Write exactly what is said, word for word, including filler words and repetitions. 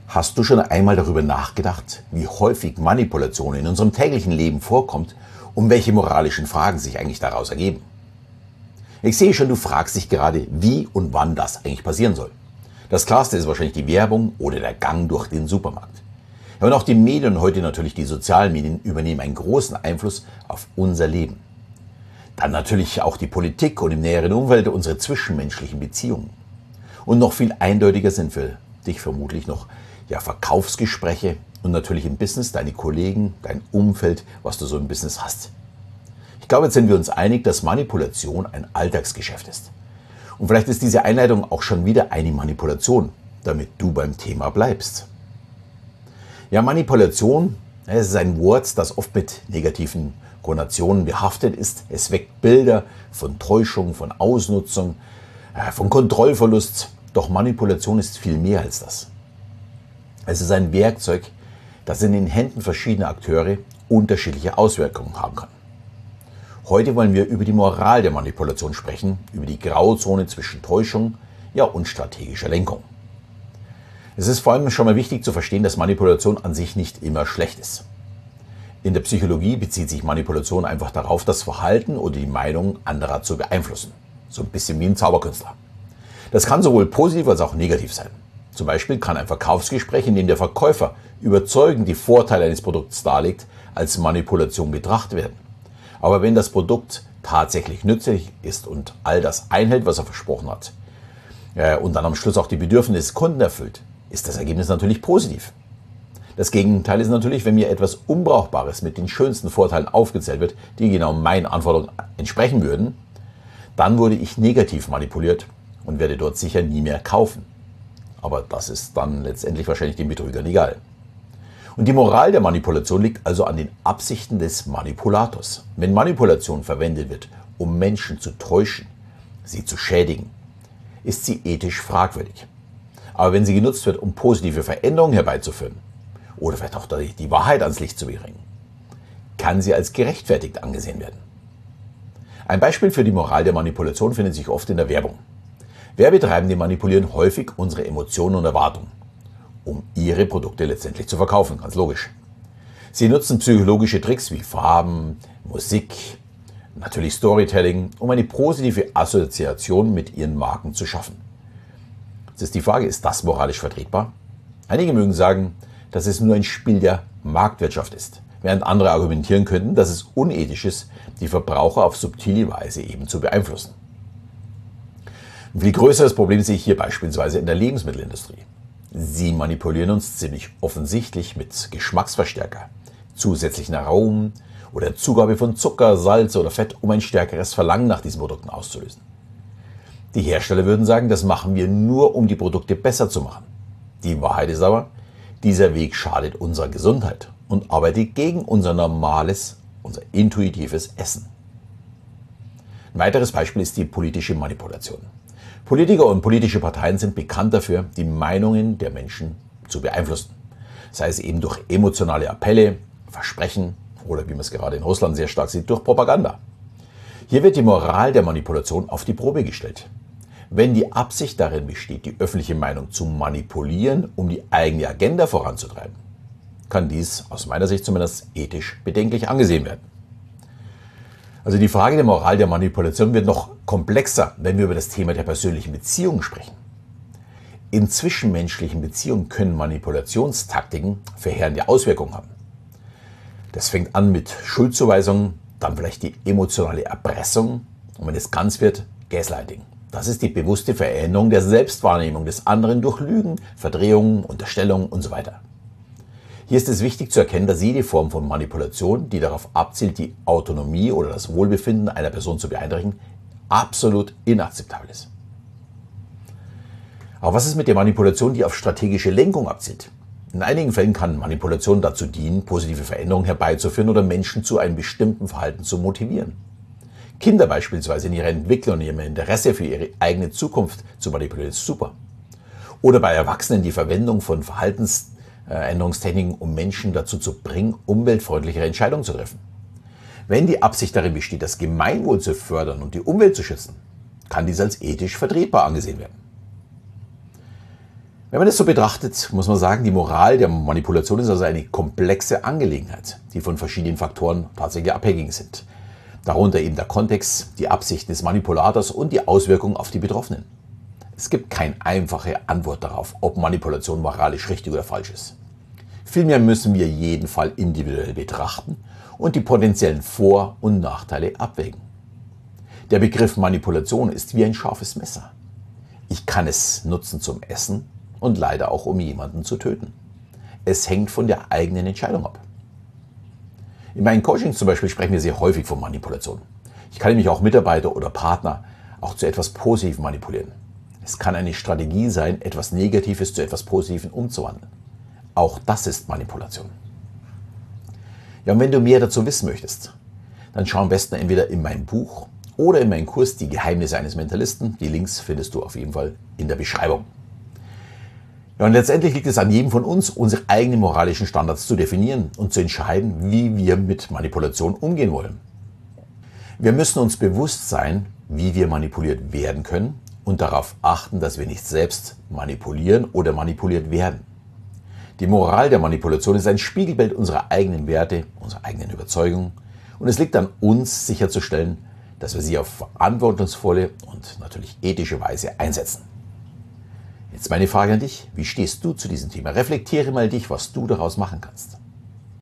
Hast du schon einmal darüber nachgedacht, wie häufig Manipulation in unserem täglichen Leben vorkommt und welche moralischen Fragen sich eigentlich daraus ergeben? Ich sehe schon, du fragst dich gerade, wie und wann das eigentlich passieren soll. Das Klarste ist wahrscheinlich die Werbung oder der Gang durch den Supermarkt. Ja, und auch die Medien und heute natürlich die sozialen Medien übernehmen einen großen Einfluss auf unser Leben. Dann natürlich auch die Politik und im näheren Umfeld unsere zwischenmenschlichen Beziehungen. Und noch viel eindeutiger sind für dich vermutlich noch ja, Verkaufsgespräche und natürlich im Business deine Kollegen, dein Umfeld, was du so im Business hast. Ich glaube, jetzt sind wir uns einig, dass Manipulation ein Alltagsgeschäft ist. Und vielleicht ist diese Einleitung auch schon wieder eine Manipulation, damit du beim Thema bleibst. Ja, Manipulation, es ist ein Wort, das oft mit negativen Konnotationen behaftet ist. Es weckt Bilder von Täuschung, von Ausnutzung, von Kontrollverlust. Doch Manipulation ist viel mehr als das. Es ist ein Werkzeug, das in den Händen verschiedener Akteure unterschiedliche Auswirkungen haben kann. Heute wollen wir über die Moral der Manipulation sprechen, über die Grauzone zwischen Täuschung ja, und strategischer Lenkung. Es ist vor allem schon mal wichtig zu verstehen, dass Manipulation an sich nicht immer schlecht ist. In der Psychologie bezieht sich Manipulation einfach darauf, das Verhalten oder die Meinung anderer zu beeinflussen. So ein bisschen wie ein Zauberkünstler. Das kann sowohl positiv als auch negativ sein. Zum Beispiel kann ein Verkaufsgespräch, in dem der Verkäufer überzeugend die Vorteile eines Produkts darlegt, als Manipulation betrachtet werden. Aber wenn das Produkt tatsächlich nützlich ist und all das einhält, was er versprochen hat, äh, und dann am Schluss auch die Bedürfnisse des Kunden erfüllt, ist das Ergebnis natürlich positiv. Das Gegenteil ist natürlich, wenn mir etwas Unbrauchbares mit den schönsten Vorteilen aufgezählt wird, die genau meinen Anforderungen entsprechen würden, dann wurde ich negativ manipuliert und werde dort sicher nie mehr kaufen. Aber das ist dann letztendlich wahrscheinlich den Betrügern egal. Und die Moral der Manipulation liegt also an den Absichten des Manipulators. Wenn Manipulation verwendet wird, um Menschen zu täuschen, sie zu schädigen, ist sie ethisch fragwürdig. Aber wenn sie genutzt wird, um positive Veränderungen herbeizuführen oder vielleicht auch die Wahrheit ans Licht zu bringen, kann sie als gerechtfertigt angesehen werden. Ein Beispiel für die Moral der Manipulation findet sich oft in der Werbung. Werbetreibende manipulieren häufig unsere Emotionen und Erwartungen, um ihre Produkte letztendlich zu verkaufen, ganz logisch. Sie nutzen psychologische Tricks wie Farben, Musik, natürlich Storytelling, um eine positive Assoziation mit ihren Marken zu schaffen. Jetzt ist die Frage, ist das moralisch vertretbar? Einige mögen sagen, dass es nur ein Spiel der Marktwirtschaft ist, während andere argumentieren könnten, dass es unethisch ist, die Verbraucher auf subtile Weise eben zu beeinflussen. Ein viel größeres Problem sehe ich hier beispielsweise in der Lebensmittelindustrie. Sie manipulieren uns ziemlich offensichtlich mit Geschmacksverstärker, zusätzlichen Aromen oder Zugabe von Zucker, Salz oder Fett, um ein stärkeres Verlangen nach diesen Produkten auszulösen. Die Hersteller würden sagen, das machen wir nur, um die Produkte besser zu machen. Die Wahrheit ist aber, dieser Weg schadet unserer Gesundheit und arbeitet gegen unser normales, unser intuitives Essen. Ein weiteres Beispiel ist die politische Manipulation. Politiker und politische Parteien sind bekannt dafür, die Meinungen der Menschen zu beeinflussen. Sei es eben durch emotionale Appelle, Versprechen oder, wie man es gerade in Russland sehr stark sieht, durch Propaganda. Hier wird die Moral der Manipulation auf die Probe gestellt. Wenn die Absicht darin besteht, die öffentliche Meinung zu manipulieren, um die eigene Agenda voranzutreiben, kann dies aus meiner Sicht zumindest ethisch bedenklich angesehen werden. Also die Frage der Moral der Manipulation wird noch komplexer, wenn wir über das Thema der persönlichen Beziehungen sprechen. In zwischenmenschlichen Beziehungen können Manipulationstaktiken verheerende Auswirkungen haben. Das fängt an mit Schuldzuweisungen, dann vielleicht die emotionale Erpressung und wenn es ganz wird, Gaslighting. Das ist die bewusste Veränderung der Selbstwahrnehmung des anderen durch Lügen, Verdrehungen, Unterstellungen und so weiter. Hier ist es wichtig zu erkennen, dass jede Form von Manipulation, die darauf abzielt, die Autonomie oder das Wohlbefinden einer Person zu beeinträchtigen, absolut inakzeptabel ist. Aber was ist mit der Manipulation, die auf strategische Lenkung abzielt? In einigen Fällen kann Manipulation dazu dienen, positive Veränderungen herbeizuführen oder Menschen zu einem bestimmten Verhalten zu motivieren. Kinder beispielsweise in ihrer Entwicklung und ihrem Interesse für ihre eigene Zukunft zu manipulieren, ist super. Oder bei Erwachsenen die Verwendung von Verhaltensänderungstechniken, um Menschen dazu zu bringen, umweltfreundlichere Entscheidungen zu treffen. Wenn die Absicht darin besteht, das Gemeinwohl zu fördern und die Umwelt zu schützen, kann dies als ethisch vertretbar angesehen werden. Wenn man das so betrachtet, muss man sagen, die Moral der Manipulation ist also eine komplexe Angelegenheit, die von verschiedenen Faktoren tatsächlich abhängig sind. Darunter eben der Kontext, die Absichten des Manipulators und die Auswirkungen auf die Betroffenen. Es gibt keine einfache Antwort darauf, ob Manipulation moralisch richtig oder falsch ist. Vielmehr müssen wir jeden Fall individuell betrachten und die potenziellen Vor- und Nachteile abwägen. Der Begriff Manipulation ist wie ein scharfes Messer. Ich kann es nutzen zum Essen und leider auch um jemanden zu töten. Es hängt von der eigenen Entscheidung ab. In meinen Coachings zum Beispiel sprechen wir sehr häufig von Manipulation. Ich kann nämlich auch Mitarbeiter oder Partner auch zu etwas Positivem manipulieren. Es kann eine Strategie sein, etwas Negatives zu etwas Positivem umzuwandeln. Auch das ist Manipulation. Ja, und wenn du mehr dazu wissen möchtest, dann schau am besten entweder in mein Buch oder in meinen Kurs Die Geheimnisse eines Mentalisten. Die Links findest du auf jeden Fall in der Beschreibung. Ja, und letztendlich liegt es an jedem von uns, unsere eigenen moralischen Standards zu definieren und zu entscheiden, wie wir mit Manipulation umgehen wollen. Wir müssen uns bewusst sein, wie wir manipuliert werden können und darauf achten, dass wir nicht selbst manipulieren oder manipuliert werden. Die Moral der Manipulation ist ein Spiegelbild unserer eigenen Werte, unserer eigenen Überzeugungen und es liegt an uns, sicherzustellen, dass wir sie auf verantwortungsvolle und natürlich ethische Weise einsetzen. Jetzt meine Frage an dich, wie stehst du zu diesem Thema? Reflektiere mal dich, was du daraus machen kannst.